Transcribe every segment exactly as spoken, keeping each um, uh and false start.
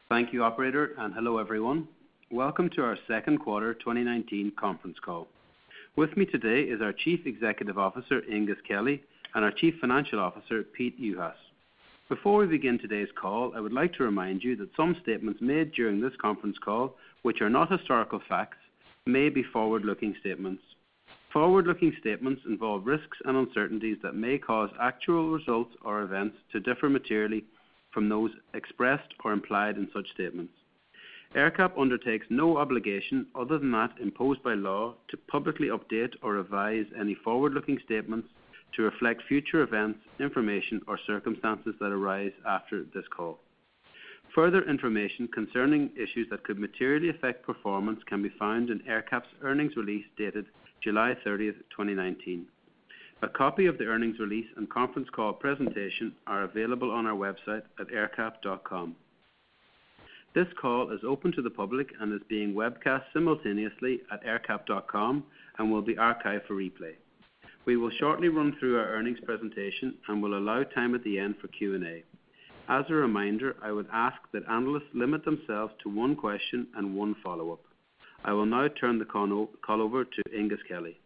Thank you, operator, and hello, everyone. Welcome to our second quarter twenty nineteen conference call. With me today is our Chief Executive Officer, Aengus Kelly, and our Chief Financial Officer, Pete Juhas. Before we begin today's call, I would like to remind you that some statements made during this conference call, which are not historical facts, may be forward-looking statements. Forward-looking statements involve risks and uncertainties that may cause actual results or events to differ materially from those expressed or implied in such statements. AerCap undertakes no obligation other than that imposed by law to publicly update or revise any forward-looking statements to reflect future events, information, or circumstances that arise after this call. Further information concerning issues that could materially affect performance can be found in AerCap's earnings release dated July thirtieth, twenty nineteen. A copy of the earnings release and conference call presentation are available on our website at aercap dot com. This call is open to the public and is being webcast simultaneously at aercap dot com and will be archived for replay. We will shortly run through our earnings presentation and will allow time at the end for Q and A. As a reminder, I would ask that analysts limit themselves to one question and one follow-up. I will now turn the call over to Aengus Kelly.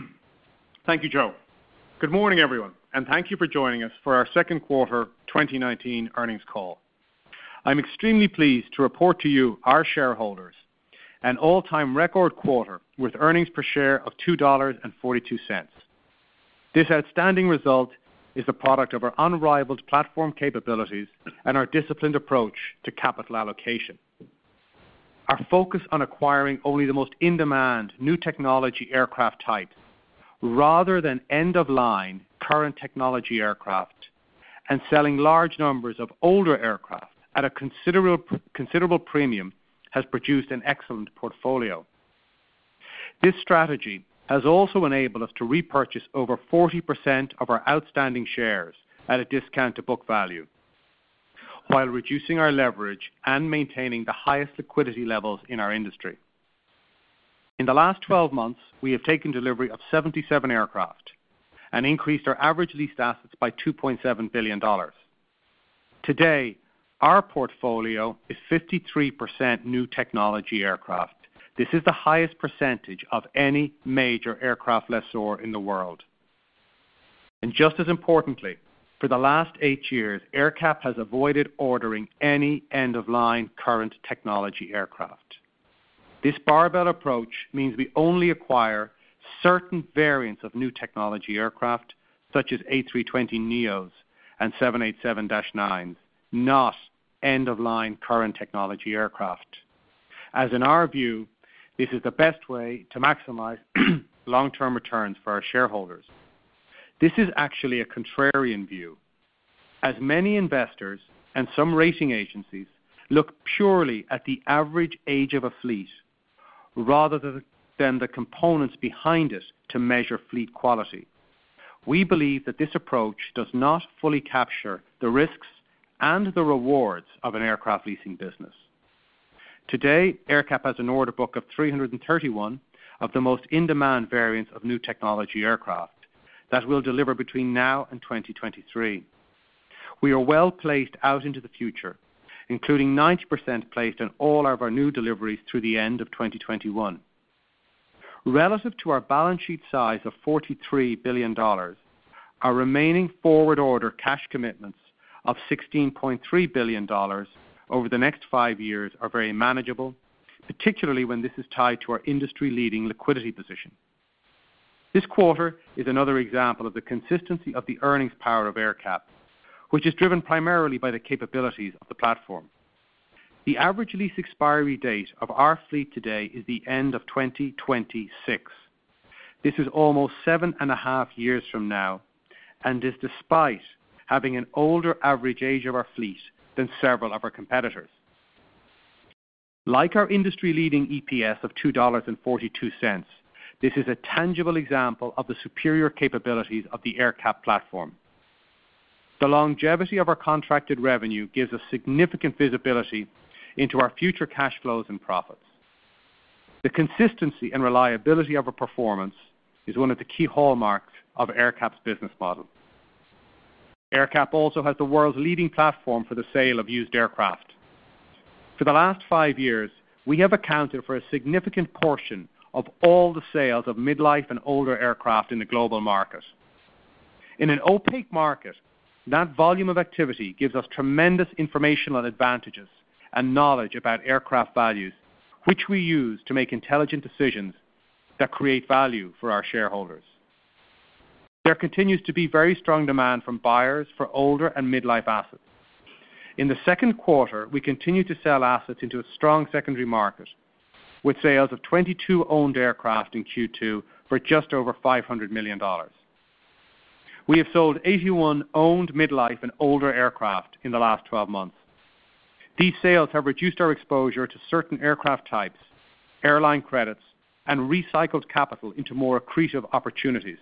Thank you, Joe. Good morning, everyone, and thank you for joining us for our second quarter twenty nineteen earnings call. I'm extremely pleased to report to you, our shareholders, an all-time record quarter with earnings per share of two dollars and forty-two cents. This outstanding result is the product of our unrivaled platform capabilities and our disciplined approach to capital allocation. Our focus on acquiring only the most in-demand new technology aircraft types rather than end-of-line current technology aircraft and selling large numbers of older aircraft at a considerable, considerable premium has produced an excellent portfolio. This strategy has also enabled us to repurchase over forty percent of our outstanding shares at a discount to book value, while reducing our leverage and maintaining the highest liquidity levels in our industry. In the last twelve months, we have taken delivery of seventy-seven aircraft and increased our average leased assets by two point seven billion dollars. Today, our portfolio is fifty-three percent new technology aircraft. This is the highest percentage of any major aircraft lessor in the world. And just as importantly, for the last eight years, AerCap has avoided ordering any end-of-line current technology aircraft. This barbell approach means we only acquire certain variants of new technology aircraft, such as A three twenty neos and seven eighty-seven dash nines, not end-of-line current technology aircraft. As in our view, this is the best way to maximize long-term returns for our shareholders. This is actually a contrarian view, as many investors and some rating agencies look purely at the average age of a fleet rather than the components behind it to measure fleet quality. We believe that this approach does not fully capture the risks and the rewards of an aircraft leasing business. Today, AerCap has an order book of three hundred thirty-one of the most in-demand variants of new technology aircraft that will deliver between now and twenty twenty-three. We are well placed out into the future, including ninety percent placed on all of our new deliveries through the end of twenty twenty-one. Relative to our balance sheet size of forty-three billion dollars, our remaining forward order cash commitments of sixteen point three billion dollars over the next five years are very manageable, particularly when this is tied to our industry-leading liquidity position. This quarter is another example of the consistency of the earnings power of AerCap, which is driven primarily by the capabilities of the platform. The average lease expiry date of our fleet today is the end of twenty twenty-six. This is almost seven and a half years from now, and is despite having an older average age of our fleet than several of our competitors. Like our industry-leading E P S of two dollars and forty-two cents, this is a tangible example of the superior capabilities of the AerCap platform. The longevity of our contracted revenue gives us significant visibility into our future cash flows and profits. The consistency and reliability of our performance is one of the key hallmarks of AerCap's business model. AerCap also has the world's leading platform for the sale of used aircraft. For the last five years, we have accounted for a significant portion of all the sales of midlife and older aircraft in the global market. In an opaque market, that volume of activity gives us tremendous informational advantages and knowledge about aircraft values, which we use to make intelligent decisions that create value for our shareholders. There continues to be very strong demand from buyers for older and midlife assets. In the second quarter, we continue to sell assets into a strong secondary market, with sales of twenty-two owned aircraft in Q two for just over five hundred million dollars. We have sold eighty-one owned midlife and older aircraft in the last twelve months. These sales have reduced our exposure to certain aircraft types, airline credits, and recycled capital into more accretive opportunities.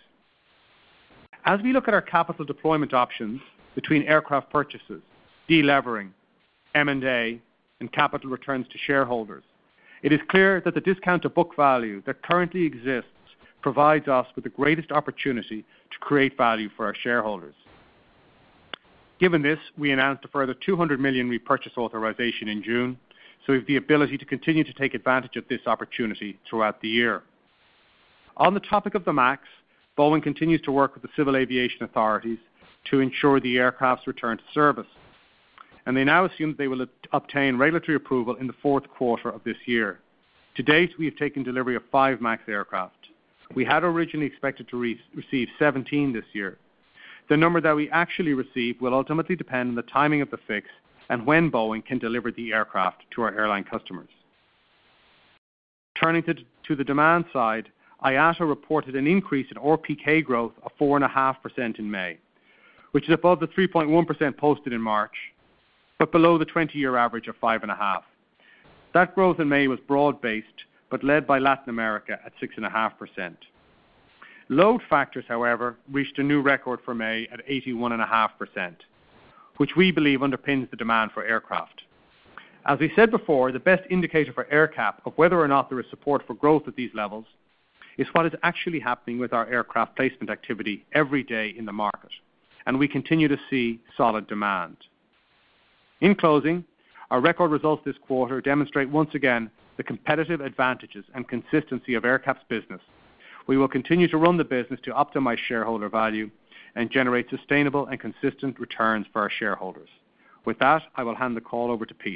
As we look at our capital deployment options between aircraft purchases, delevering, M and A, and capital returns to shareholders, it is clear that the discount to book value that currently exists provides us with the greatest opportunity to create value for our shareholders. Given this, we announced a further two hundred million dollars repurchase authorization in June, so we have the ability to continue to take advantage of this opportunity throughout the year. On the topic of the MAX, Boeing continues to work with the civil aviation authorities to ensure the aircraft's return to service, and they now assume that they will obtain regulatory approval in the fourth quarter of this year. To date, we have taken delivery of five MAX aircraft. We had originally expected to re- receive seventeen this year. The number that we actually receive will ultimately depend on the timing of the fix and when Boeing can deliver the aircraft to our airline customers. Turning to, to the demand side, I A T A reported an increase in R P K growth of four point five percent in May, which is above the three point one percent posted in March, but below the twenty-year average of five point five. That growth in May was broad-based, but led by Latin America at six point five percent. Load factors, however, reached a new record for May at eighty-one point five percent, which we believe underpins the demand for aircraft. As we said before, the best indicator for AerCap of whether or not there is support for growth at these levels is what is actually happening with our aircraft placement activity every day in the market, and we continue to see solid demand. In closing, our record results this quarter demonstrate once again the competitive advantages and consistency of AerCap's business. We will continue to run the business to optimize shareholder value and generate sustainable and consistent returns for our shareholders. With that, I will hand the call over to Pete.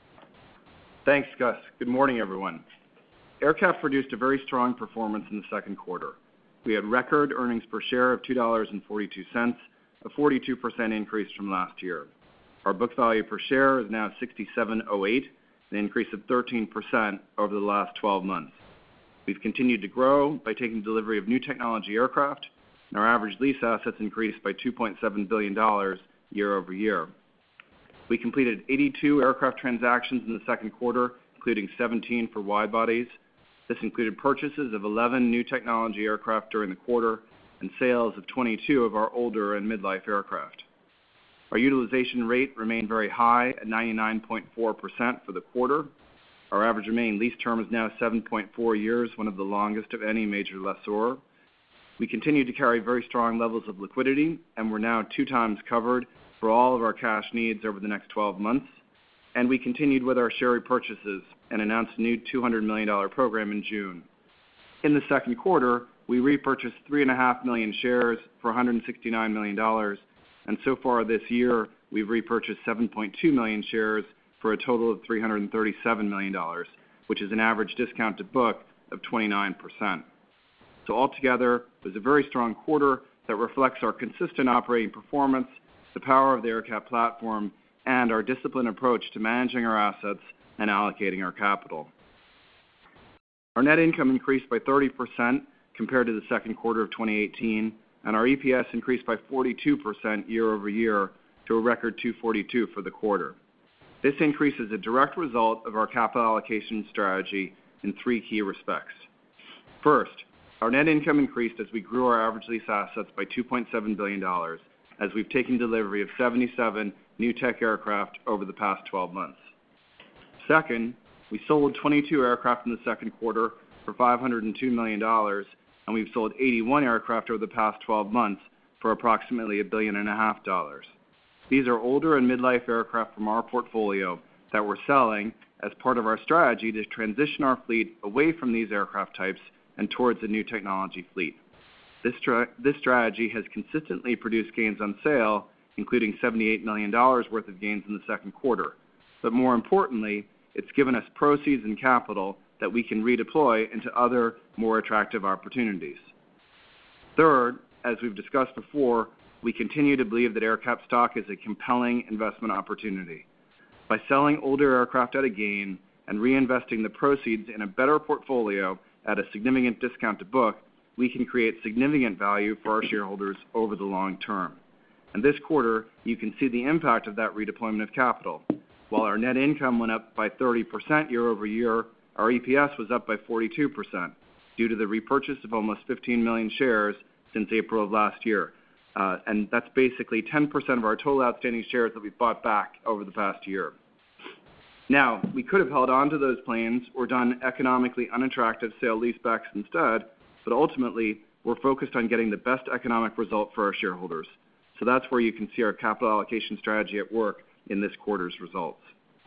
Thanks, Gus. Good morning, everyone. AerCap produced a very strong performance in the second quarter. We had record earnings per share of two dollars and forty-two cents, a forty-two percent increase from last year. Our book value per share is now sixty-seven oh eight, an increase of thirteen percent over the last twelve months. We've continued to grow by taking delivery of new technology aircraft, and our average lease assets increased by two point seven billion dollars year over year. We completed eighty-two aircraft transactions in the second quarter, including seventeen for wide bodies. This included purchases of eleven new technology aircraft during the quarter and sales of twenty-two of our older and midlife aircraft. Our utilization rate remained very high at ninety-nine point four percent for the quarter. Our average remaining lease term is now seven point four years, one of the longest of any major lessor. We continue to carry very strong levels of liquidity, and we're now two times covered for all of our cash needs over the next twelve months. And we continued with our share repurchases and announced a new two hundred million dollars program in June. In the second quarter, we repurchased three point five million shares for one hundred sixty-nine million dollars, and so far this year, we've repurchased seven point two million shares for a total of three hundred thirty-seven million dollars, which is an average discount to book of twenty-nine percent. So altogether, it was a very strong quarter that reflects our consistent operating performance, the power of the AerCap platform, and our disciplined approach to managing our assets and allocating our capital. Our net income increased by thirty percent compared to the second quarter of twenty eighteen, and our E P S increased by forty-two percent year over year to a record two forty-two for the quarter. This increase is a direct result of our capital allocation strategy in three key respects. First, our net income increased as we grew our average lease assets by two point seven billion dollars, as we've taken delivery of seventy-seven new tech aircraft over the past twelve months. Second, we sold twenty-two aircraft in the second quarter for five hundred two million dollars, and we've sold eighty-one aircraft over the past twelve months for approximately a billion and a half dollars. These are older and midlife aircraft from our portfolio that we're selling as part of our strategy to transition our fleet away from these aircraft types and towards a new technology fleet. This, tra- this strategy has consistently produced gains on sale, including seventy-eight million dollars worth of gains in the second quarter. But more importantly, it's given us proceeds and capital that we can redeploy into other, more attractive opportunities. Third, as we've discussed before, we continue to believe that AerCap stock is a compelling investment opportunity. By selling older aircraft at a gain and reinvesting the proceeds in a better portfolio at a significant discount to book, we can create significant value for our shareholders over the long term. And this quarter, you can see the impact of that redeployment of capital. While our net income went up by thirty percent year over year, our E P S was up by forty-two percent due to the repurchase of almost fifteen million shares since April of last year. Uh, and that's basically ten percent of our total outstanding shares that we've bought back over the past year. Now, we could have held on to those planes or done economically unattractive sale-leasebacks instead, but ultimately, we're focused on getting the best economic result for our shareholders. So that's where you can see our capital allocation strategy at work in this quarter's results.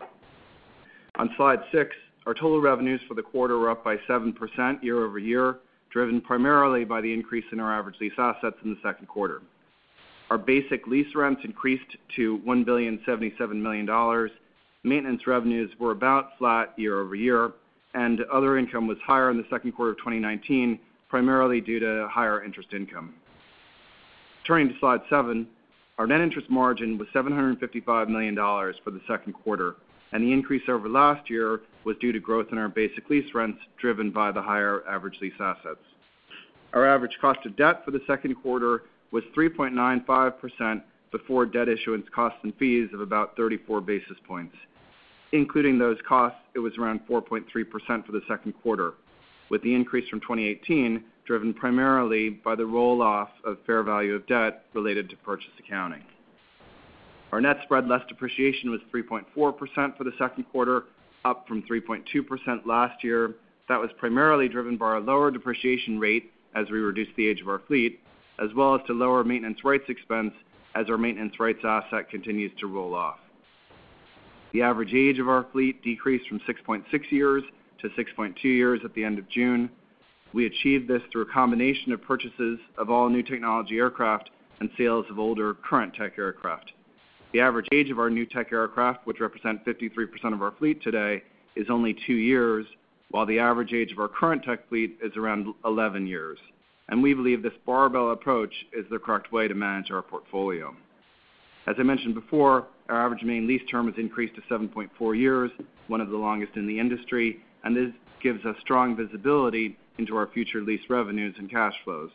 On slide six, our total revenues for the quarter were up by seven percent year over year, driven primarily by the increase in our average lease assets in the second quarter. Our basic lease rents increased to one billion seventy-seven million dollars. Maintenance revenues were about flat year over year, and other income was higher in the second quarter of twenty nineteen, primarily due to higher interest income. Turning to slide seven, our net interest margin was seven hundred fifty-five million dollars for the second quarter, and the increase over last year was due to growth in our basic lease rents driven by the higher average lease assets. Our average cost of debt for the second quarter was three point nine five percent before debt issuance costs and fees of about thirty-four basis points. Including those costs, it was around four point three percent for the second quarter, with the increase from twenty eighteen driven primarily by the roll-off of fair value of debt related to purchase accounting. Our net spread less depreciation was three point four percent for the second quarter, up from three point two percent last year. That was primarily driven by our lower depreciation rate as we reduced the age of our fleet, as well as to lower maintenance rights expense as our maintenance rights asset continues to roll off. The average age of our fleet decreased from six point six years to six point two years at the end of June. We achieved this through a combination of purchases of all new technology aircraft and sales of older current tech aircraft. The average age of our new tech aircraft, which represent fifty-three percent of our fleet today, is only two years, while the average age of our current tech fleet is around eleven years. And we believe this barbell approach is the correct way to manage our portfolio. As I mentioned before, our average main lease term has increased to seven point four years, one of the longest in the industry, and this gives us strong visibility into our future lease revenues and cash flows.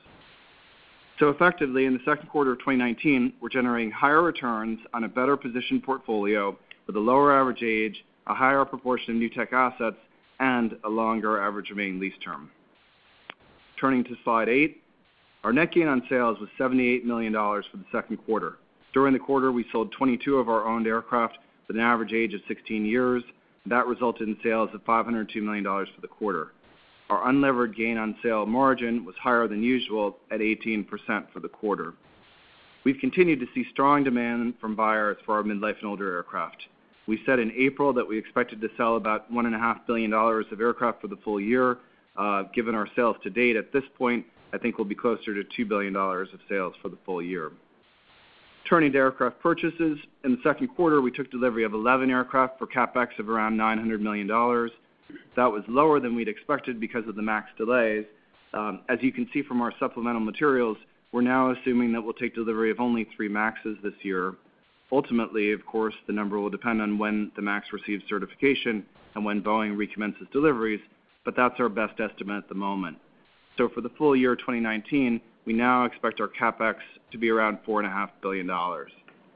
So effectively, in the second quarter of twenty nineteen, we're generating higher returns on a better positioned portfolio with a lower average age, a higher proportion of new tech assets, and a longer average remaining lease term. Turning to slide eight, our net gain on sales was seventy-eight million dollars for the second quarter. During the quarter, we sold twenty-two of our owned aircraft with an average age of sixteen years. That resulted in sales of five hundred two million dollars for the quarter. Our unlevered gain on sale margin was higher than usual at eighteen percent for the quarter. We've continued to see strong demand from buyers for our midlife and older aircraft. We said in April that we expected to sell about one point five billion dollars of aircraft for the full year. Uh, given our sales to date at this point, I think we'll be closer to two billion dollars of sales for the full year. Turning to aircraft purchases, in the second quarter, we took delivery of eleven aircraft for CapEx of around nine hundred million dollars. That was lower than we'd expected because of the MAX delays. Um, as you can see from our supplemental materials, we're now assuming that we'll take delivery of only three MAXes this year. Ultimately, of course, the number will depend on when the MAX receives certification and when Boeing recommences deliveries, but that's our best estimate at the moment. So for the full year twenty nineteen, we now expect our CapEx to be around four point five billion dollars.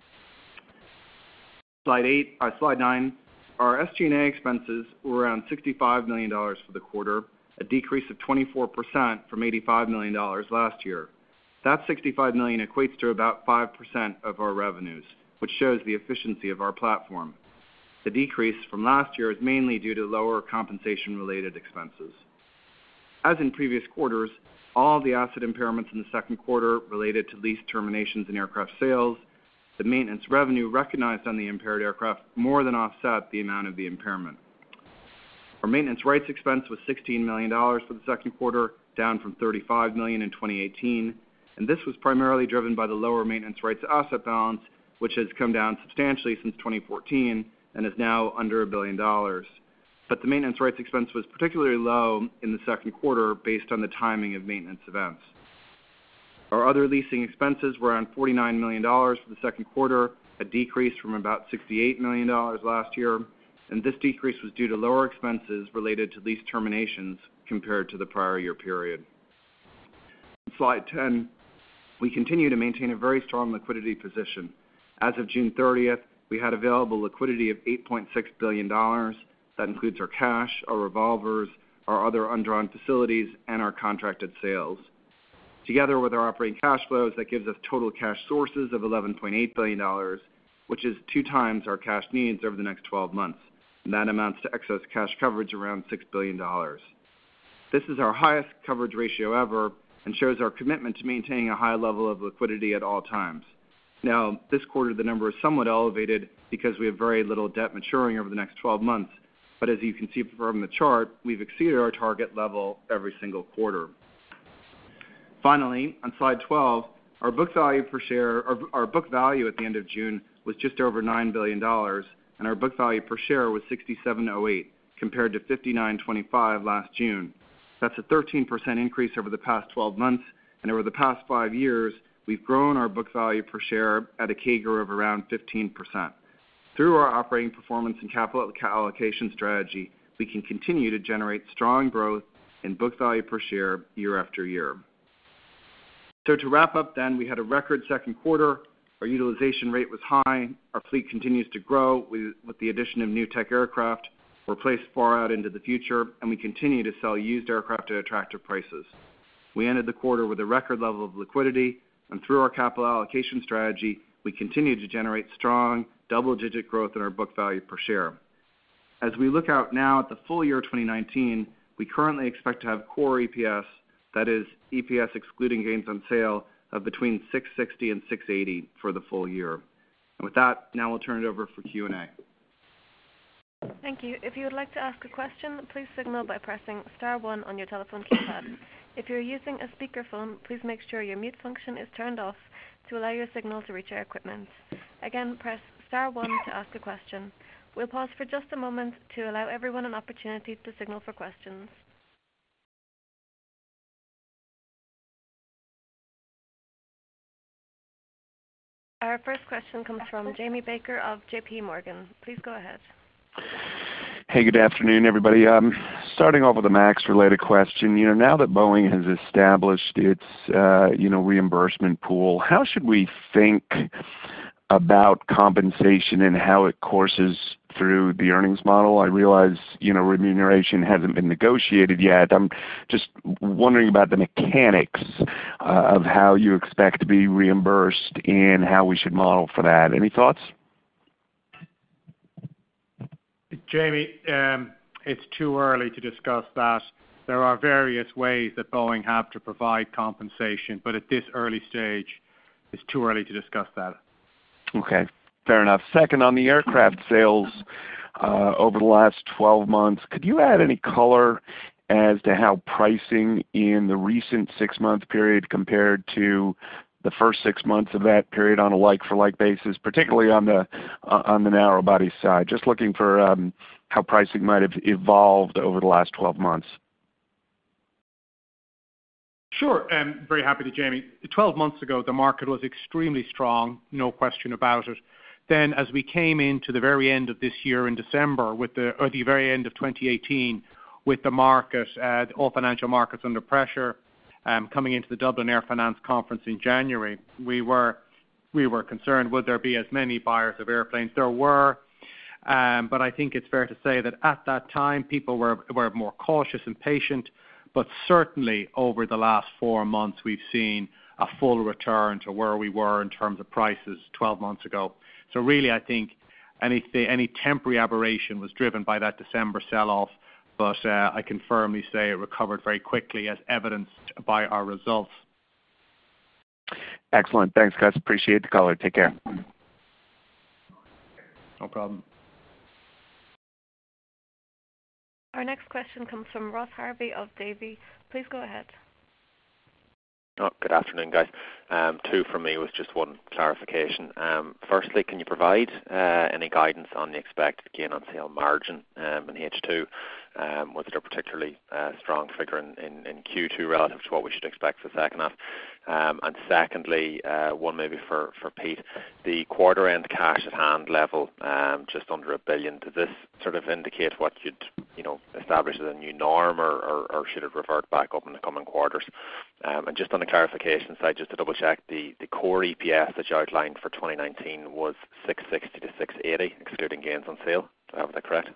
Slide eight, uh, slide nine, our S G and A expenses were around sixty-five million dollars for the quarter, a decrease of twenty-four percent from eighty-five million dollars last year. That sixty-five million dollars equates to about five percent of our revenues, which shows the efficiency of our platform. The decrease from last year is mainly due to lower compensation-related expenses. As in previous quarters, all of the asset impairments in the second quarter related to lease terminations and aircraft sales. the maintenance revenue recognized on the impaired aircraft more than offset the amount of the impairment. Our maintenance rights expense was sixteen million dollars for the second quarter, down from thirty-five million dollars in twenty eighteen, and this was primarily driven by the lower maintenance rights asset balance, which has come down substantially since twenty fourteen and is now under a billion dollars. But the maintenance rights expense was particularly low in the second quarter based on the timing of maintenance events. Our other leasing expenses were around forty-nine million dollars for the second quarter, a decrease from about sixty-eight million dollars last year, and this decrease was due to lower expenses related to lease terminations compared to the prior year period. On slide ten, we continue to maintain a very strong liquidity position. As of June thirtieth, we had available liquidity of eight point six billion dollars. That includes our cash, our revolvers, our other undrawn facilities, and our contracted sales. Together with our operating cash flows, that gives us total cash sources of eleven point eight billion dollars, which is two times our cash needs over the next twelve months. And that amounts to excess cash coverage around six billion dollars. This is our highest coverage ratio ever and shows our commitment to maintaining a high level of liquidity at all times. Now, this quarter the number is somewhat elevated because we have very little debt maturing over the next twelve months, but as you can see from the chart, we've exceeded our target level every single quarter. Finally, on slide twelve, our book value per share, our, our book value at the end of June was just over nine billion dollars, and our book value per share was sixty-seven oh eight, compared to fifty-nine twenty-five last June. That's a thirteen percent increase over the past twelve months, and over the past five years, we've grown our book value per share at a C A G R of around fifteen percent. Through our operating performance and capital allocation strategy, we can continue to generate strong growth in book value per share year after year. So to wrap up then, we had a record second quarter. Our utilization rate was high. Our fleet continues to grow with, with the addition of new tech aircraft. We're placed far out into the future, and we continue to sell used aircraft at attractive prices. We ended the quarter with a record level of liquidity, and through our capital allocation strategy, we continue to generate strong double-digit growth in our book value per share. As we look out now at the full year twenty nineteen, we currently expect to have core E P S, that is E P S excluding gains on sale, of between six sixty and six eighty for the full year. And with that, now we'll turn it over for Q and A. Thank you. If you would like to ask a question, please signal by pressing star one on your telephone keypad. If you're using a speakerphone, please make sure your mute function is turned off to allow your signal to reach our equipment. Again, press star one to ask a question. We'll pause for just a moment to allow everyone an opportunity to signal for questions. Our first question comes from Jamie Baker of J P Morgan. Please go ahead. Hey, good afternoon, everybody. Um, starting off with a MAX-related question. You know, now that Boeing has established its, uh, you know, reimbursement pool, how should we think about compensation and how it courses through the earnings model? I realize, you know, remuneration hasn't been negotiated yet. I'm just wondering about the mechanics uh, of how you expect to be reimbursed and how we should model for that. Any thoughts? Jamie, um, it's too early to discuss that. There are various ways that Boeing have to provide compensation, but at this early stage, it's too early to discuss that. Okay, fair enough. Second, on the aircraft sales uh, over the last twelve months, could you add any color as to how pricing in the recent six-month period compared to the first six months of that period on a like-for-like basis, particularly on the uh, on the narrow-body side? Just looking for um, how pricing might have evolved over the last twelve months. Sure. Um, very happy to, Jamie. twelve months ago, the market was extremely strong, no question about it. Then as we came into the very end of this year in December, with the, or the very end of twenty eighteen, with the market, uh, all financial markets under pressure, um, coming into the Dublin Air Finance Conference in January, we were we were concerned, would there be as many buyers of airplanes? There were, um, but I think it's fair to say that at that time, people were, were more cautious and patient. But certainly over the last four months, we've seen a full return to where we were in terms of prices twelve months ago. So really, I think anything, any temporary aberration was driven by that December sell-off, but uh, I can firmly say it recovered very quickly as evidenced by our results. Excellent. Thanks, guys. Appreciate the color. Take care. No problem. Our next question comes from Ross Harvey of Davy. Please go ahead. Oh, good afternoon, guys. Um, two from me with just one clarification. Um, firstly, can you provide uh, any guidance on the expected gain on sale margin um, in H two? Um, was it a particularly uh, strong figure in, in, in Q two relative to what we should expect for the second half? Um, and secondly, uh, one maybe for, for Pete, the quarter-end cash at hand level, um, just under a billion. Does this sort of indicate what you'd, you know, establish as a new norm, or, or, or should it revert back up in the coming quarters? Um, and just on the clarification side, just to double check, the, the core E P S that you outlined for twenty nineteen was six sixty to six eighty, excluding gains on sale. Do I have that correct?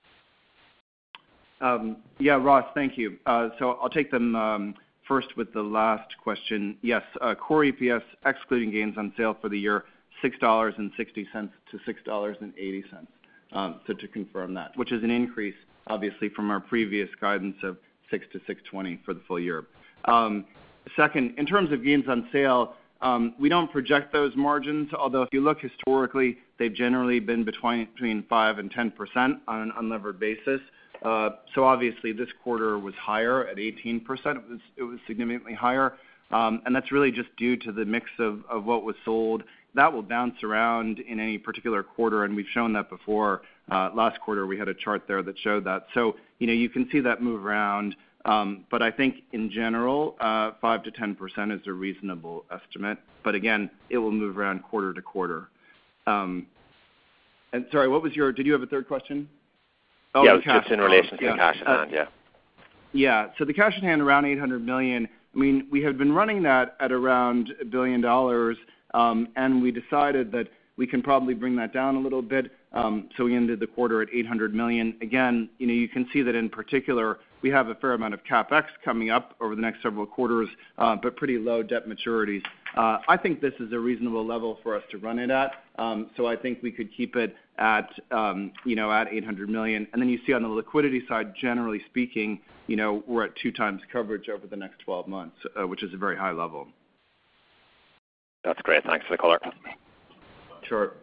Um, yeah, Ross, thank you. Uh, so I'll take them um, first with the last question. Yes, uh, core E P S excluding gains on sale for the year, six dollars and sixty cents to six dollars and eighty cents. Um, so to confirm that, which is an increase, obviously, from our previous guidance of six to six twenty for the full year. Um, second, in terms of gains on sale, um, we don't project those margins, although if you look historically, they've generally been between, between five and ten percent on an unlevered basis. Uh, so obviously this quarter was higher at eighteen percent. It was, it was significantly higher. Um, and that's really just due to the mix of, of what was sold. That will bounce around in any particular quarter, and we've shown that before. Uh, last quarter we had a chart there that showed that. So, you know, you can see that move around. Um, but I think in general, uh, five to ten percent is a reasonable estimate. But again, it will move around quarter to quarter. Um, and sorry, what was your, did you have a third question? Oh, yeah, it was just in relation to yeah. the cash at uh, hand, yeah. Yeah, so the cash at hand around eight hundred million dollars. I mean, we had been running that at around a billion dollars, um, and we decided that we can probably bring that down a little bit. Um, so we ended the quarter at eight hundred million dollars. Again, you know, you can see that in particular we have a fair amount of CapEx coming up over the next several quarters, uh, but pretty low debt maturities. Uh, I think this is a reasonable level for us to run it at. Um, so I think we could keep it at, um, you know, at eight hundred million dollars. And then you see on the liquidity side, generally speaking, you know, we're at two times coverage over the next twelve months, uh, which is a very high level. That's great. Thanks for the color. Sure.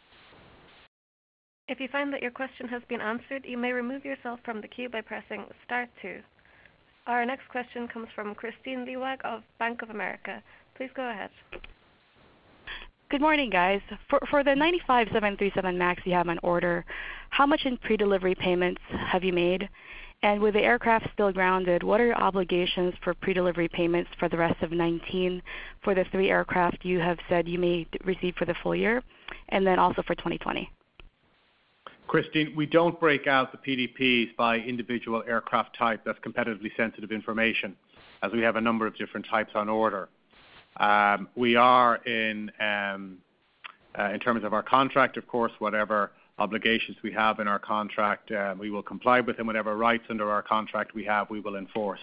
If you find that your question has been answered, you may remove yourself from the queue by pressing star two. Our next question comes from Kristine Liwag of Bank of America. Please go ahead. Good morning, guys. For for the ninety-five seven thirty-seven MAX you have on order, how much in pre-delivery payments have you made? And with the aircraft still grounded, what are your obligations for pre-delivery payments for the rest of nineteen for the three aircraft you have said you may receive for the full year, and then also for twenty twenty? Christine, we don't break out the P D Ps by individual aircraft type. That's competitively sensitive information, as we have a number of different types on order. Um, we are in, um, uh, in terms of our contract, of course, whatever obligations we have in our contract, uh, we will comply with, and whatever rights under our contract we have, we will enforce.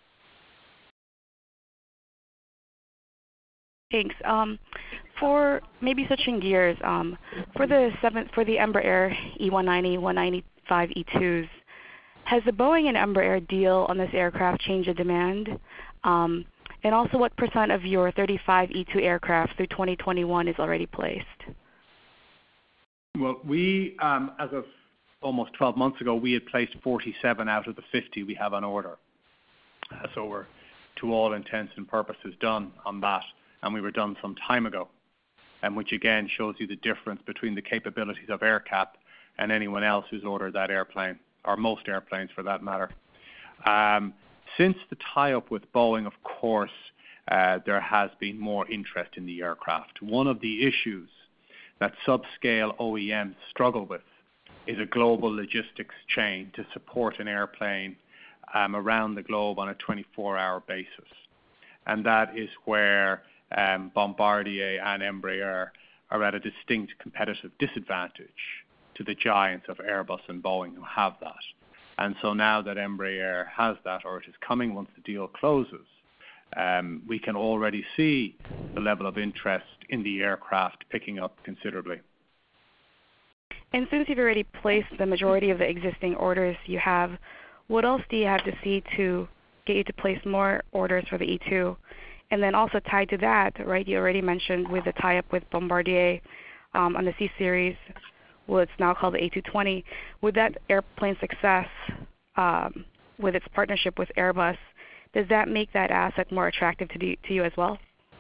Thanks. Um, for maybe switching gears, um, for the seven, for the Embraer E one ninety, one ninety-five E twos, has the Boeing and Embraer deal on this aircraft changed the demand? Um, and also, what percent of your thirty-five E two aircraft through twenty twenty-one is already placed? Well, we, um, as of almost twelve months ago, we had placed forty-seven out of the fifty we have on order. Uh, so we're, to all intents and purposes, done on that. And we were done some time ago, and which again shows you the difference between the capabilities of AerCap and anyone else who's ordered that airplane, or most airplanes for that matter. Um, since the tie-up with Boeing, of course, uh, there has been more interest in the aircraft. One of the issues that subscale O E Ms struggle with is a global logistics chain to support an airplane um, around the globe on a twenty-four hour basis. And that is where Um, Bombardier and Embraer are at a distinct competitive disadvantage to the giants of Airbus and Boeing who have that. And so now that Embraer has that, or it is coming once the deal closes, um, we can already see the level of interest in the aircraft picking up considerably. And since you've already placed the majority of the existing orders you have, what else do you have to see to get you to place more orders for the E two? And then also tied to that, right, you already mentioned with the tie-up with Bombardier um, on the C-Series, well, it's now called the A two twenty. With that airplane success, um, with its partnership with Airbus, does that make that asset more attractive to, the, to you as well?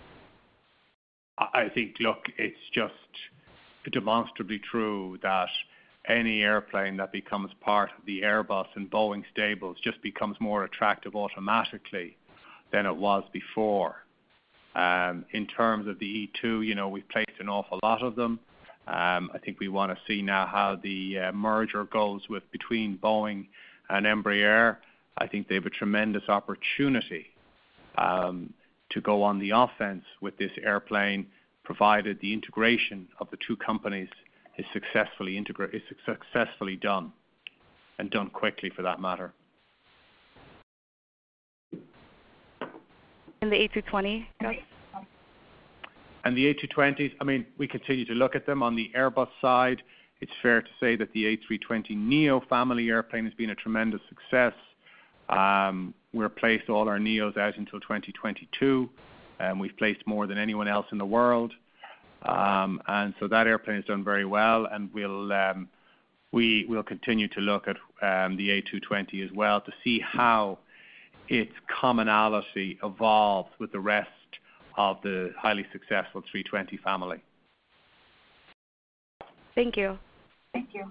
I think, look, it's just demonstrably true that any airplane that becomes part of the Airbus and Boeing stables just becomes more attractive automatically than it was before. Um, in terms of the E two, you know, we've placed an awful lot of them. Um, I think we want to see now how the uh, merger goes with between Boeing and Embraer. I think they have a tremendous opportunity um, to go on the offense with this airplane, provided the integration of the two companies is successfully integra- is successfully done, and done quickly for that matter. And the A two twenty, Gus? And the A two twenties, I mean, we continue to look at them. On the Airbus side, it's fair to say that the A three twenty neo family airplane has been a tremendous success. Um, we're placed all our neos out until twenty twenty-two. Um, we've placed more than anyone else in the world. Um, and so that airplane has done very well, and we'll um, we will continue to look at um, the A two twenty as well to see how its commonality evolves with the rest of the highly successful three twenty family. Thank you. Thank you.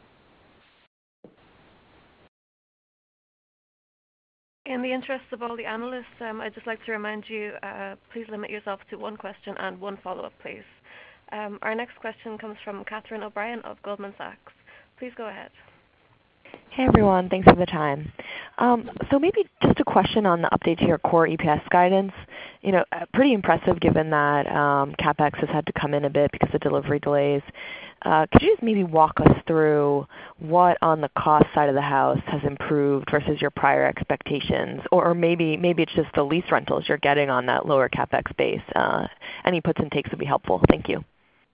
In the interest of all the analysts, um, I'd just like to remind you, uh, please limit yourself to one question and one follow-up, please. Um, our next question comes from Catherine O'Brien of Goldman Sachs. Please go ahead. Hey everyone, thanks for the time. Um, so maybe just a question on the update to your core E P S guidance. You know, pretty impressive given that um, CapEx has had to come in a bit because of delivery delays. Uh, could you just maybe walk us through what on the cost side of the house has improved versus your prior expectations? Or, or maybe maybe it's just the lease rentals you're getting on that lower CapEx base. Uh, any puts and takes would be helpful. Thank you.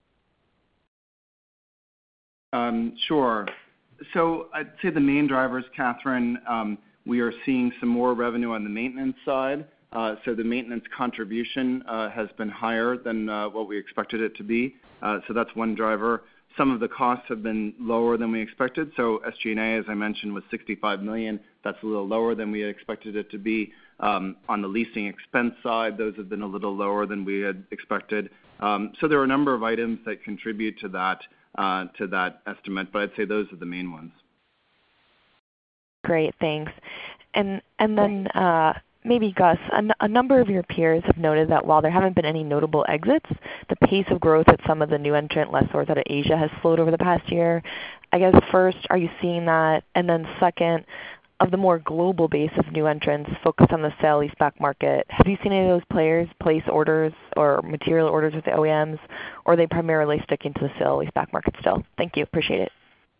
Um, sure. So I'd say the main drivers, Catherine, um, we are seeing some more revenue on the maintenance side. Uh, so the maintenance contribution uh, has been higher than uh, what we expected it to be. Uh, so that's one driver. Some of the costs have been lower than we expected. So S G and A, as I mentioned, was sixty-five million dollars. That's a little lower than we had expected it to be. Um, on the leasing expense side, those have been a little lower than we had expected. Um, so there are a number of items that contribute to that. Uh, to that estimate, but I'd say those are the main ones. Great, thanks. And and then uh, maybe Gus, a, n- a number of your peers have noted that while there haven't been any notable exits, the pace of growth at some of the new entrant lessors out of Asia has slowed over the past year. I guess first, are you seeing that? And then second, of the more global base of new entrants focused on the sale-leaseback market, have you seen any of those players place orders or material orders with the O E Ms, or are they primarily sticking to the sale-leaseback market still? Thank you. Appreciate it.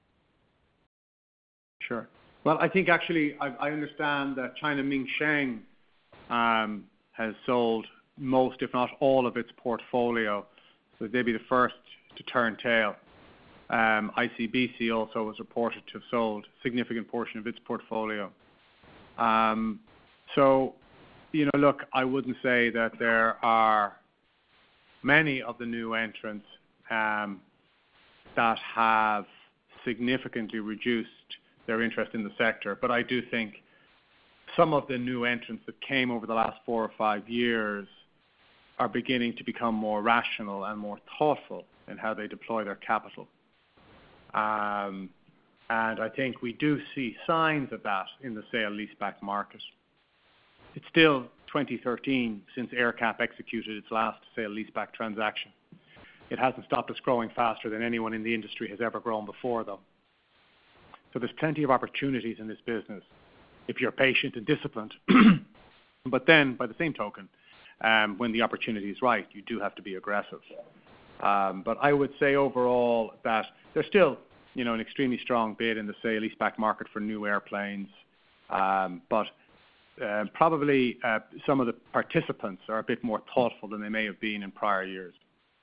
Sure. Well, I think actually I, I understand that China Mingsheng um, has sold most, if not all, of its portfolio, so they'd be the first to turn tail. Um, I C B C also was reported to have sold a significant portion of its portfolio. Um, so, you know, look, I wouldn't say that there are many of the new entrants um, that have significantly reduced their interest in the sector, but I do think some of the new entrants that came over the last four or five years are beginning to become more rational and more thoughtful in how they deploy their capital. Um, and I think we do see signs of that in the sale-leaseback market. It's still twenty thirteen since AerCap executed its last sale-leaseback transaction. It hasn't stopped us growing faster than anyone in the industry has ever grown before, though. So there's plenty of opportunities in this business if you're patient and disciplined. But then, by the same token, um, when the opportunity is right, you do have to be aggressive. Um, but I would say overall that there's still, you know, an extremely strong bid in the sale-leaseback market for new airplanes. Um, but uh, probably uh, some of the participants are a bit more thoughtful than they may have been in prior years.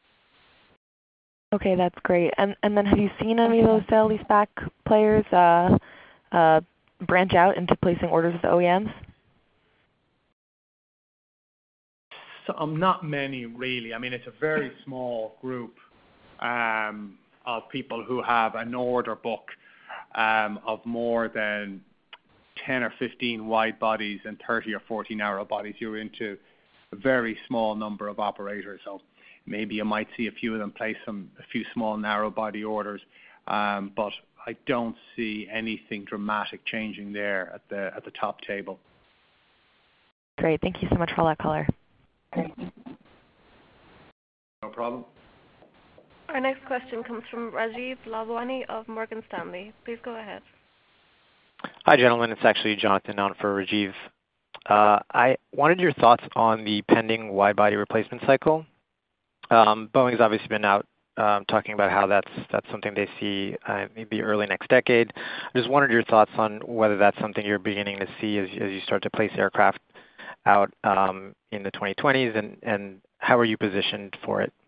Okay, that's great. And and then have you seen any of those sale-leaseback players uh, uh, branch out into placing orders with O E Ms? So, um, not many, really. I mean, it's a very small group. Um, of people who have an order book um, of more than ten or fifteen wide bodies and thirty or forty narrow bodies. You're into a very small number of operators. So maybe you might see a few of them place some a few small narrow body orders, um, but I don't see anything dramatic changing there at the at the top table. Great. Thank you so much for all that color. No problem. Our next question comes from Rajiv Lalwani of Morgan Stanley. Please go ahead. Hi, gentlemen. It's actually Jonathan on for Rajiv. Uh, I wanted your thoughts on the pending wide-body replacement cycle. Um, Boeing's obviously been out um, talking about how that's that's something they see uh, maybe early next decade. I just wondered your thoughts on whether that's something you're beginning to see as, as you start to place aircraft out um, in the twenty twenties, and, and how are you positioned for it?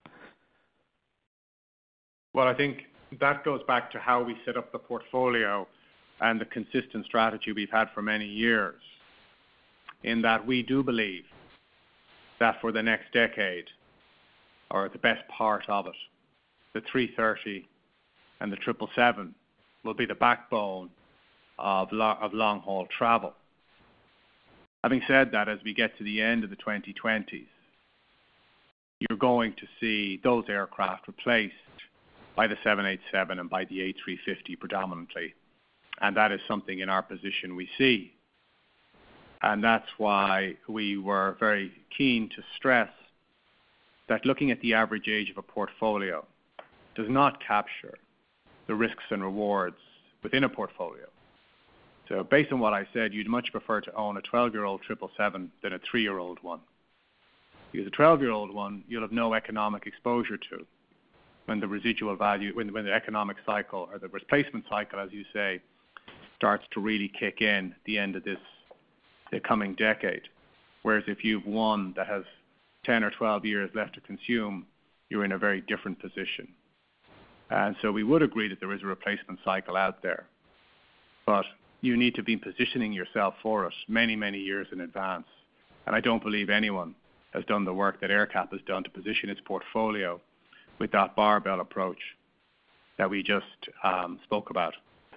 Well, I think that goes back to how we set up the portfolio and the consistent strategy we've had for many years, in that we do believe that for the next decade, or the best part of it, the three thirty and the triple seven will be the backbone of, lo- of long-haul travel. Having said that, as we get to the end of the twenty twenties, you're going to see those aircraft replaced by the seven eighty-seven and by the A three fifty predominantly. And that is something in our position we see. And that's why we were very keen to stress that looking at the average age of a portfolio does not capture the risks and rewards within a portfolio. So based on what I said, you'd much prefer to own a twelve-year-old triple seven than a three-year-old one. Because a twelve-year-old one, you'll have no economic exposure to when the residual value, when, when the economic cycle or the replacement cycle, as you say, starts to really kick in at the end of this, the coming decade. Whereas if you've one that has ten or twelve years left to consume, you're in a very different position. And so we would agree that there is a replacement cycle out there. But you need to be positioning yourself for it many, many years in advance. And I don't believe anyone has done the work that AerCap has done to position its portfolio with that barbell approach that we just um, spoke about.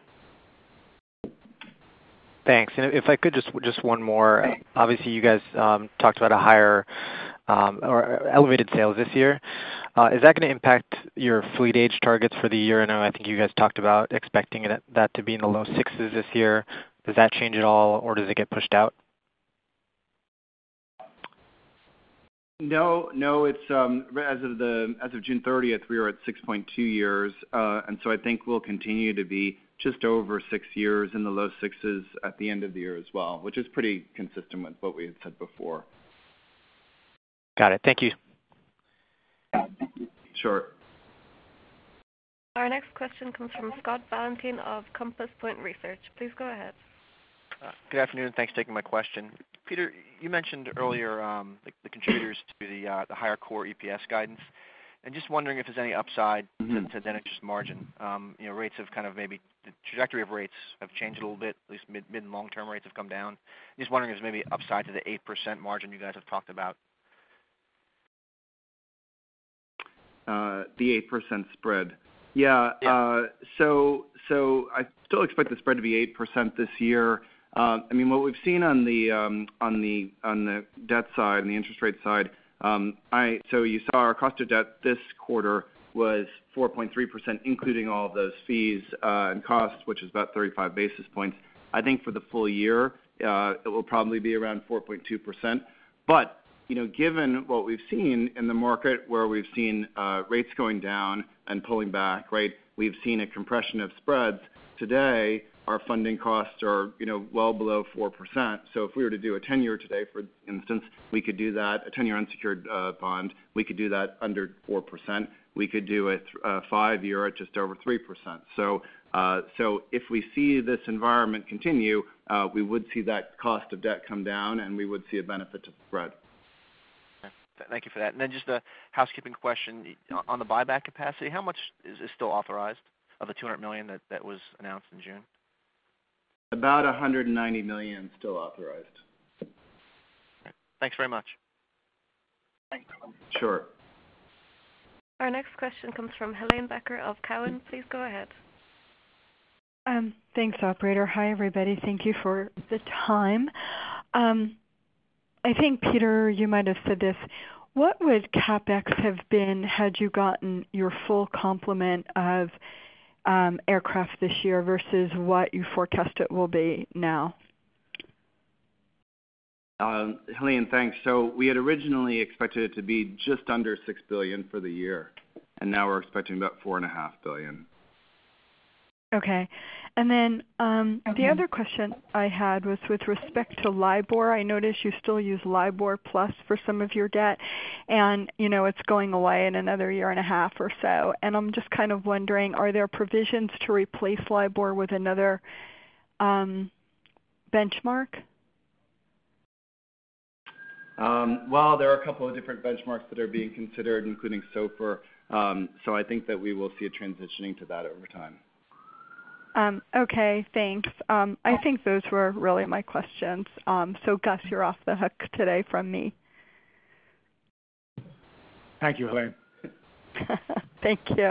Thanks. And if I could just just one more. Obviously, you guys um, talked about a higher um, or elevated sales this year. Uh, is that going to impact your fleet age targets for the year? I know I think you guys talked about expecting it, that to be in the low sixes this year. Does that change at all, or does it get pushed out? No, no. It's um, as of the as of June thirtieth, we were at six point two years, uh, and so I think we'll continue to be just over six years in the low sixes at the end of the year as well, which is pretty consistent with what we had said before. Got it. Thank you. Sure. Our next question comes from Scott Valentin of Compass Point Research. Please go ahead. Uh, good afternoon. Thanks for taking my question. Peter, you mentioned earlier um, the, the contributors to the uh, the higher core E P S guidance, and just wondering if there's any upside mm-hmm. to, to net interest margin. Um, you know, rates have kind of maybe the trajectory of rates have changed a little bit. At least mid mid and long term rates have come down. Just wondering if there's maybe upside to the eight percent margin you guys have talked about. Uh, the eight percent spread. Yeah. yeah. Uh, so so I still expect the spread to be eight percent this year. Uh, I mean, what we've seen on the um, on the on the debt side and the interest rate side, um, I so you saw our cost of debt this quarter was four point three percent, including all of those fees uh, and costs, which is about thirty-five basis points. I think for the full year, uh, it will probably be around four point two percent. But you know, given what we've seen in the market, where we've seen uh, rates going down and pulling back, right? We've seen a compression of spreads today. Our funding costs are, you know, well below four percent. So if we were to do a ten-year today, for instance, we could do that, a ten-year unsecured uh, bond, we could do that under four percent. We could do a, th- a five-year at just over three percent. So, uh, so if we see this environment continue, uh, we would see that cost of debt come down, and we would see a benefit to the spread. Thank you for that. And then just a housekeeping question on the buyback capacity. How much is, is still authorized of the two hundred million dollars that, that was announced in June? About one hundred ninety million dollars still authorized. Thanks very much. Sure. Our next question comes from Helane Becker of Cowen. Please go ahead. Um, thanks, operator. Hi, everybody. Thank you for the time. Um, I think, Peter, you might have said this. What would CapEx have been had you gotten your full complement of um, aircraft this year versus what you forecast it will be now? Uh, Helene, thanks. So we had originally expected it to be just under six billion dollars for the year, and now we're expecting about four and a half billion dollars. Okay. And then um, okay. the other question I had was with respect to LIBOR. I noticed you still use LIBOR plus for some of your debt, and you know it's going away in another year and a half or so. And I'm just kind of wondering, are there provisions to replace LIBOR with another um, benchmark? Um, well, there are a couple of different benchmarks that are being considered, including SOFR. Um, so I think that we will see a transitioning to that over time. Um, okay, thanks. Um, I think those were really my questions. Um, so, Gus, you're off the hook today from me. Thank you, Helene. Thank you.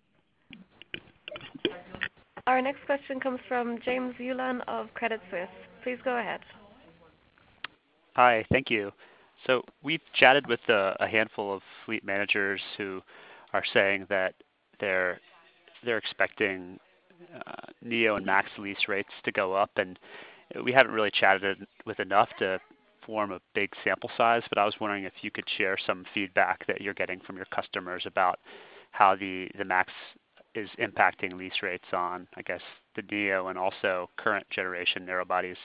Our next question comes from James Ulan of Credit Suisse. Please go ahead. Hi, thank you. So we've chatted with a, a handful of fleet managers who are saying that they're they're expecting uh, Neo and MAX lease rates to go up, and we haven't really chatted with enough to form a big sample size, but I was wondering if you could share some feedback that you're getting from your customers about how the, the MAX is impacting lease rates on, I guess, the Neo and also current generation narrow bodies.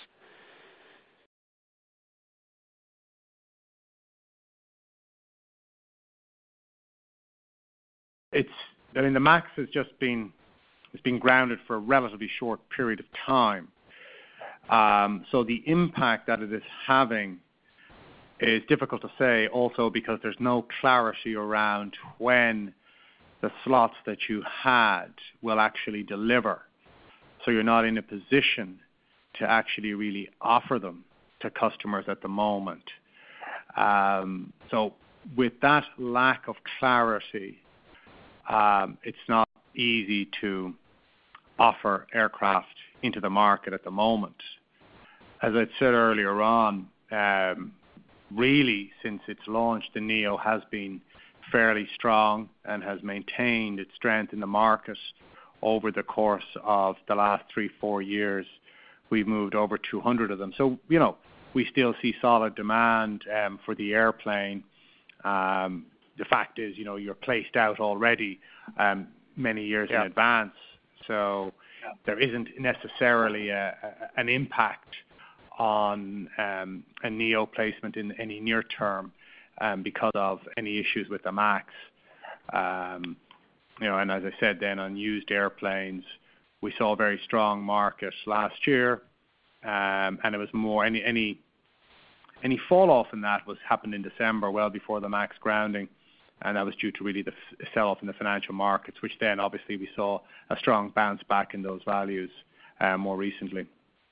It's, I mean, the MAX has just been, it's been grounded for a relatively short period of time. Um, so the impact that it is having is difficult to say, also because there's no clarity around when the slots that you had will actually deliver. So you're not in a position to actually really offer them to customers at the moment. Um, so with that lack of clarity, um, it's not easy to offer aircraft into the market at the moment. As I said earlier on, um, really since its launch, the Neo has been fairly strong and has maintained its strength in the market over the course of the last three, four years. We've moved over two hundred of them. So, you know, we still see solid demand um, for the airplane. Um, the fact is, you know, you're placed out already um, many years yeah. in advance. So yeah. there isn't necessarily a, a, an impact on um, a Neo placement in any near term um, because of any issues with the MAX. Um, you know, and as I said then, on used airplanes, we saw a very strong market last year, um, and it was more any any any fall off in that was happened in December, well before the MAX grounding, and that was due to really the f- sell off in the financial markets, which then obviously we saw a strong bounce back in those values uh, more recently.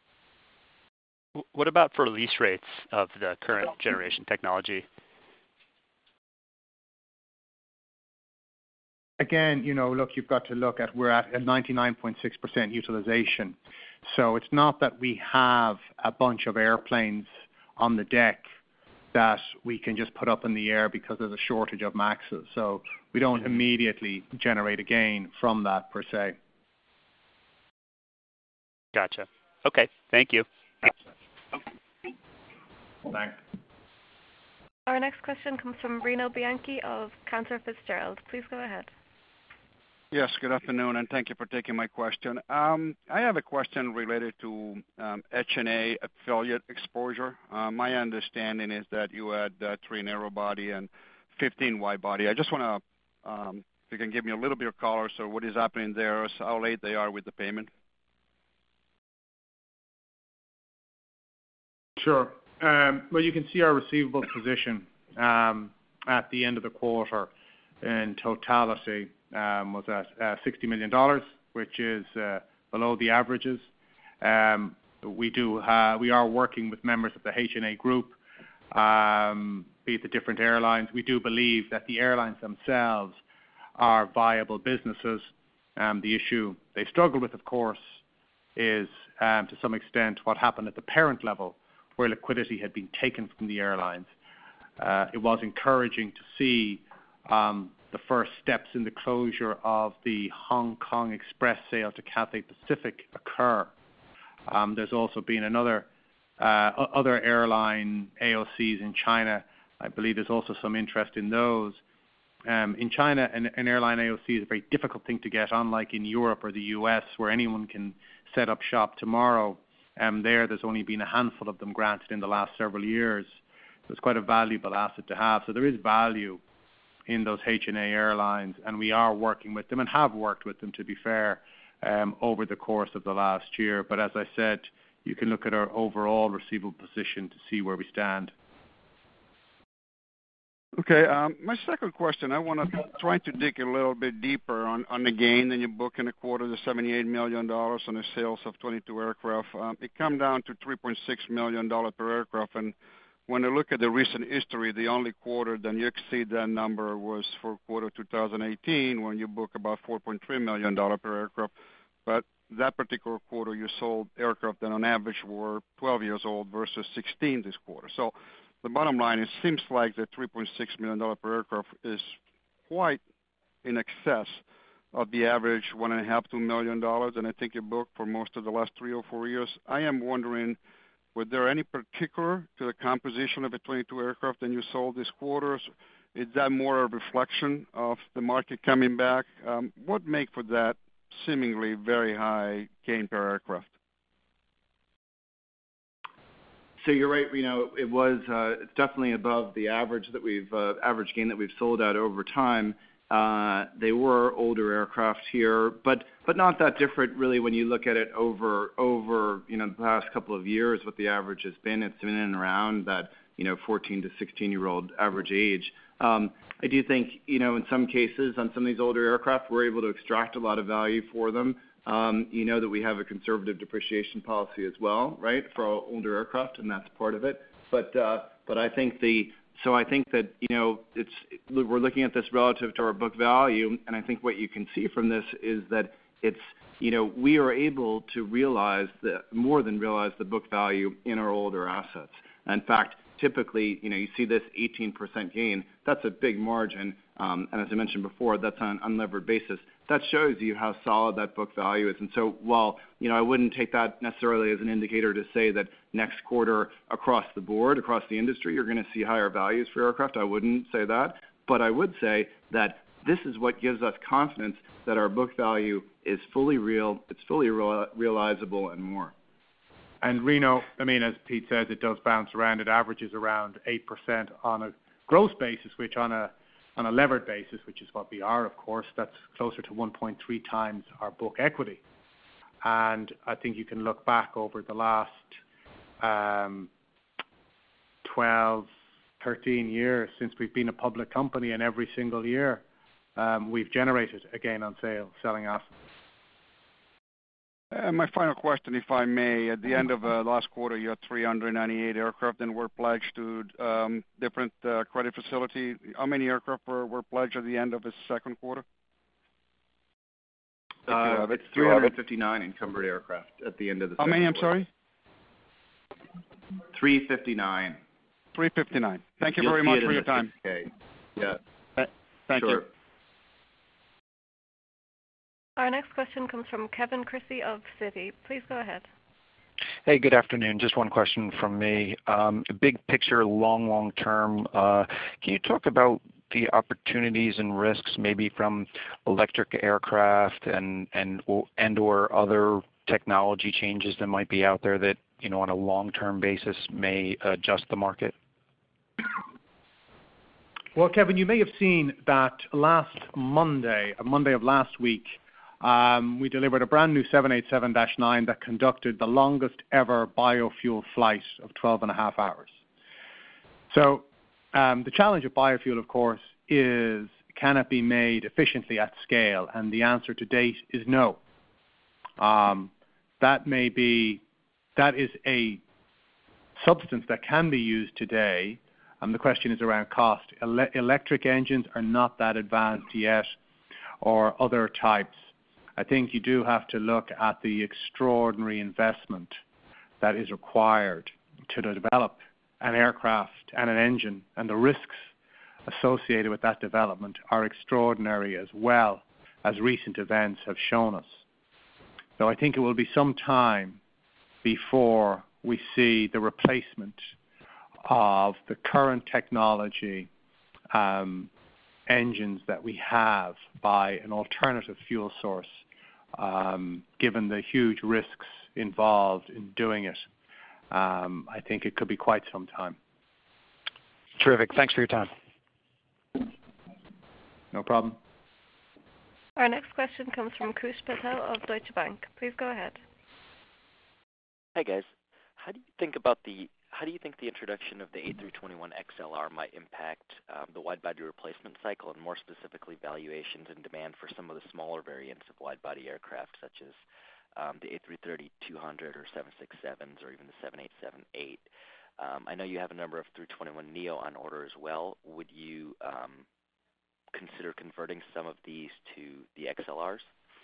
What about for lease rates of the current generation technology? Again, you know, look, you've got to look at, we're at a ninety-nine point six percent utilization. So it's not that we have a bunch of airplanes on the deck that we can just put up in the air because there's a shortage of MAXes. So we don't immediately generate a gain from that per se. Gotcha. Okay, thank you. Thanks. Our next question comes from Reno Bianchi of Cantor Fitzgerald. Please go ahead. Yes, good afternoon, and thank you for taking my question. Um, I have a question related to um, H and A affiliate exposure. Uh, my understanding is that you had uh, three narrow body and fifteen wide body. I just want to, um, if you can give me a little bit of color, so what is happening there, so how late they are with the payment? Sure. Um, well, you can see our receivable position um, at the end of the quarter in totality um, was at uh, sixty million dollars, which is uh, below the averages. Um, we do have, we are working with members of the H and A group, um, be it the different airlines. We do believe that the airlines themselves are viable businesses. Um, the issue they struggle with, of course, is um, to some extent what happened at the parent level, where liquidity had been taken from the airlines. Uh, it was encouraging to see um, the first steps in the closure of the Hong Kong Express sale to Cathay Pacific occur. Um, there's also been another uh, other airline A O Cs in China. I believe there's also some interest in those. Um, in China, an, an airline A O C is a very difficult thing to get, unlike in Europe or the U S, where anyone can set up shop tomorrow. Um, there, there's only been a handful of them granted in the last several years. So it's quite a valuable asset to have. So there is value in those H and A airlines, and we are working with them and have worked with them, to be fair, um, over the course of the last year. But as I said, you can look at our overall receivable position to see where we stand. Okay. Um, my second question, I want to try to dig a little bit deeper on, on the gain that you book in the quarter, the seventy-eight million dollars on the sales of twenty-two aircraft. Um, it come down to three point six million dollars per aircraft. And when I look at the recent history, the only quarter that you exceed that number was for quarter two thousand eighteen, when you book about four point three million dollars per aircraft. But that particular quarter, you sold aircraft that on average were twelve years old versus sixteen this quarter. So the bottom line, it seems like the three point six million dollars per aircraft is quite in excess of the average one and a half, two million dollars, and I think you booked for most of the last three or four years. I am wondering, was there any particular to the composition of the twenty-two aircraft that you sold this quarter? Is that more a reflection of the market coming back? Um, what make for that seemingly very high gain per aircraft? So you're right, Reno. It was uh, it's definitely above the average that we've uh, average gain that we've sold at over time. Uh, they were older aircraft here, but but not that different really when you look at it over over you know the past couple of years. What the average has been, it's been in and around that you know fourteen to sixteen year old average age. Um, I do think you know in some cases on some of these older aircraft we're able to extract a lot of value for them. Um, you know that we have a conservative depreciation policy as well, right, for our older aircraft, and that's part of it. But uh, but I think the so I think that you know it's we're looking at this relative to our book value, and I think what you can see from this is that it's you know we are able to realize the more than realize the book value in our older assets. In fact, typically, you know, you see this eighteen percent gain. That's a big margin, um, and as I mentioned before, that's on an unlevered basis. That shows you how solid that book value is. And so while, you know, I wouldn't take that necessarily as an indicator to say that next quarter across the board, across the industry, you're going to see higher values for aircraft. I wouldn't say that. But I would say that this is what gives us confidence that our book value is fully real, it's fully real, realizable, and more. And Reno, I mean, as Pete says, it does bounce around. It averages around eight percent on a gross basis, which on a on a levered basis, which is what we are, of course, that's closer to one point three times our book equity. And I think you can look back over the last um, twelve, thirteen years since we've been a public company, and every single year um, we've generated a gain on sale, selling assets. Uh, my final question, if I may. At the end of uh, last quarter, you had three hundred ninety-eight aircraft and were pledged to um, different uh, credit facility. How many aircraft were, were pledged at the end of the second quarter? Uh, it's three hundred fifty-nine encumbered aircraft at the end of the How second many, I'm quarter. sorry? three fifty-nine. three fifty-nine. Thank you You'll very see much it for in your the time. six K. Yeah. Th- Thank sure. you. Our next question comes from Kevin Chrissy of Citi. Please go ahead. Hey, good afternoon. Just one question from me. Um, big picture, long, long term. Uh, can you talk about the opportunities and risks maybe from electric aircraft and and and or other technology changes that might be out there that, you know, on a long-term basis may adjust the market? Well, Kevin, you may have seen that last Monday, a Monday of last week, Um, we delivered a brand new seven eighty-seven dash nine that conducted the longest ever biofuel flight of twelve and a half hours. So um, the challenge of biofuel, of course, is can it be made efficiently at scale? And the answer to date is no. Um, that may be, that is a substance that can be used today. And the question is around cost. Ele- electric engines are not that advanced yet. or other types. I think you do have to look at the extraordinary investment that is required to develop an aircraft and an engine, and the risks associated with that development are extraordinary as well, as recent events have shown us. So I think it will be some time before we see the replacement of the current technology um, engines that we have by an alternative fuel source, um, given the huge risks involved in doing it. Um, I think it could be quite some time. Terrific. Thanks for your time. No problem. Our next question comes from Koosh Patel of Deutsche Bank. Please go ahead. Hi guys. How do you think about the how do you think the introduction of the A three twenty-one X L R might impact um, the wide-body replacement cycle, and more specifically valuations and demand for some of the smaller variants of wide-body aircraft, such as um, the A three thirty two hundred or seven sixty-sevens or even the seven eighty-seven eight? Um, I know you have a number of three twenty-one neo on order as well. Would you um, consider converting some of these to the X L Rs?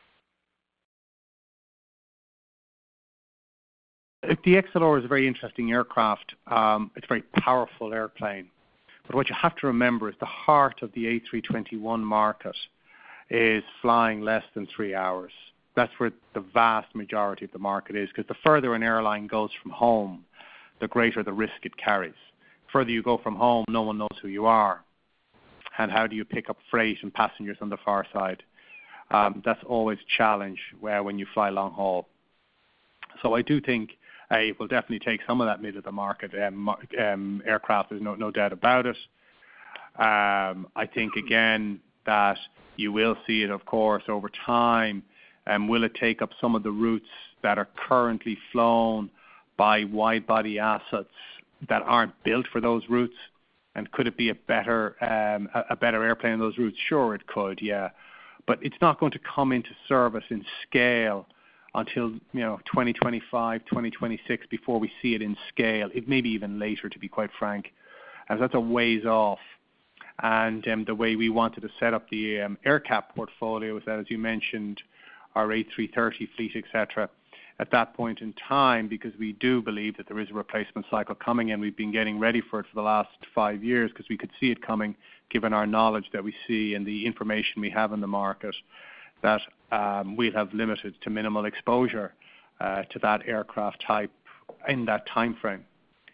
The X L R is a very interesting aircraft. Um, it's a very powerful airplane. But what you have to remember is the heart of the A three twenty-one market is flying less than three hours. That's where the vast majority of the market is, because the further an airline goes from home, the greater the risk it carries. The further you go from home, no one knows who you are. And how do you pick up freight and passengers on the far side? Um, that's always a challenge where when you fly long haul. So I do think uh, it will definitely take some of that middle of the market um, um, aircraft. There's no, no doubt about it. Um, I think, again, that you will see it, of course, over time. Um, will it take up some of the routes that are currently flown by wide-body assets that aren't built for those routes? And could it be a better um, a, a better airplane on those routes? Sure, it could, yeah. But it's not going to come into service in scale until you know twenty twenty-five, twenty twenty-six before we see it in scale. It may be even later, to be quite frank, as that's a ways off. And um, the way we wanted to set up the um, AerCap portfolio is that, as you mentioned, our A three thirty fleet, et cetera, at that point in time, because we do believe that there is a replacement cycle coming, and we've been getting ready for it for the last five years because we could see it coming, given our knowledge that we see and the information we have in the market, that um, we'll have limited to minimal exposure uh, to that aircraft type in that time frame.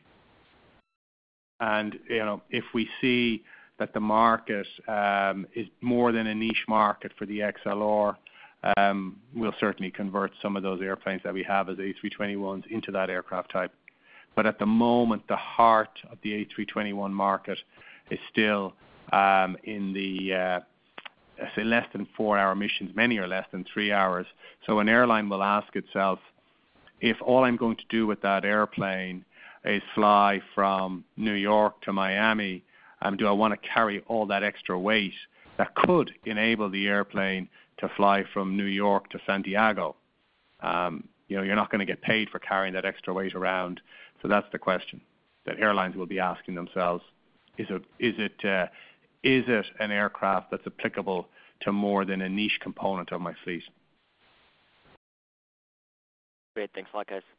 And you know, if we see that the market um, is more than a niche market for the X L R, Um, we'll certainly convert some of those airplanes that we have as A three twenty-ones into that aircraft type. But at the moment, the heart of the A three twenty-one market is still um, in the, uh, I say, less than four-hour missions. Many are less than three hours. So an airline will ask itself, if all I'm going to do with that airplane is fly from New York to Miami, um, do I want to carry all that extra weight that could enable the airplane to fly from New York to Santiago? Um, you know, you're not going to get paid for carrying that extra weight around. So that's the question that airlines will be asking themselves. Is it, is it, uh, is it an aircraft that's applicable to more than a niche component of my fleet? Great. Thanks a lot, guys.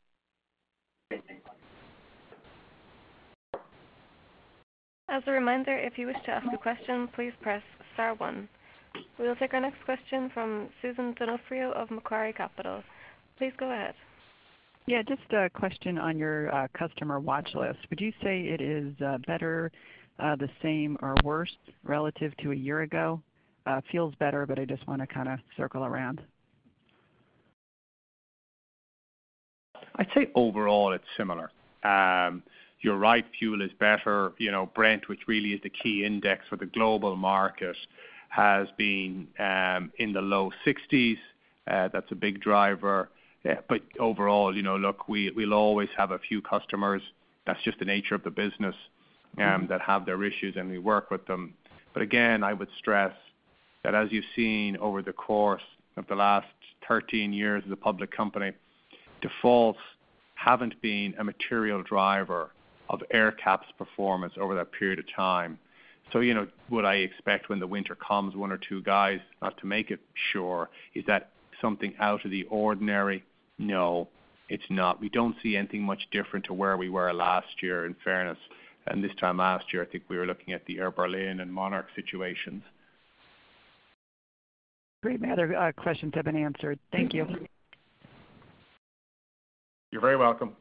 As a reminder, if you wish to ask a question, please press star one. We will take our next question from Susan Donofrio of Macquarie Capital. Please go ahead. Yeah, just a question on your uh, customer watch list. Would you say it is uh, better, uh, the same, or worse relative to a year ago? Uh, feels better, but I just want to kind of circle around. I'd say overall it's similar. Um, you're right, fuel is better. You know, Brent, which really is the key index for the global market, has been um, in the low sixties. Uh, that's a big driver. Yeah, but overall, you know, look, we, we'll always have a few customers. That's just the nature of the business, um, mm-hmm. that have their issues, and we work with them. But again, I would stress that as you've seen over the course of the last thirteen years as a public company, defaults haven't been a material driver of AerCap's performance over that period of time. So, you know, would I expect when the winter comes, one or two guys, not to make it sure, is that something out of the ordinary? No, it's not. We don't see anything much different to where we were last year, in fairness. And this time last year, I think we were looking at the Air Berlin and Monarch situations. Great. My other uh, questions have been answered. Thank you. You're very welcome.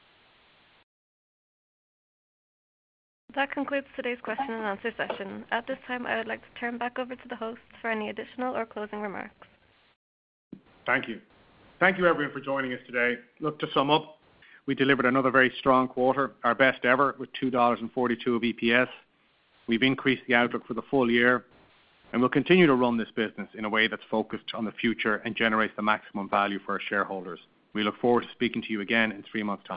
That concludes today's question and answer session. At this time, I would like to turn back over to the hosts for any additional or closing remarks. Thank you. Thank you, everyone, for joining us today. Look, to sum up, we delivered another very strong quarter, our best ever, with two dollars and forty-two cents of E P S. We've increased the outlook for the full year, and we'll continue to run this business in a way that's focused on the future and generates the maximum value for our shareholders. We look forward to speaking to you again in three months' time.